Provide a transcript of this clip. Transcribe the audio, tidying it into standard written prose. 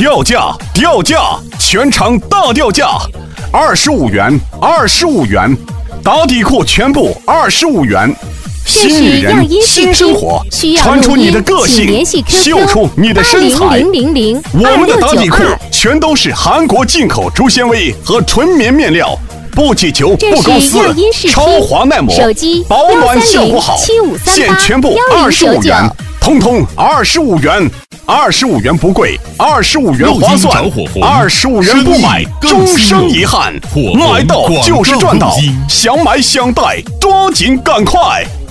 掉价，掉价，全场大掉价，25元，25元，打底裤全部25元。新女人，新生活，穿出你的个性，秀出你的身材。我们的打底裤全都是韩国进口猪纤维和纯棉面料，不挤球，不勾丝，超滑耐磨，保暖效果好，现全部25元，通通25元。25元不贵，25元划算，25元不买终生遗憾。买到就是赚到，想买想带，抓紧赶快！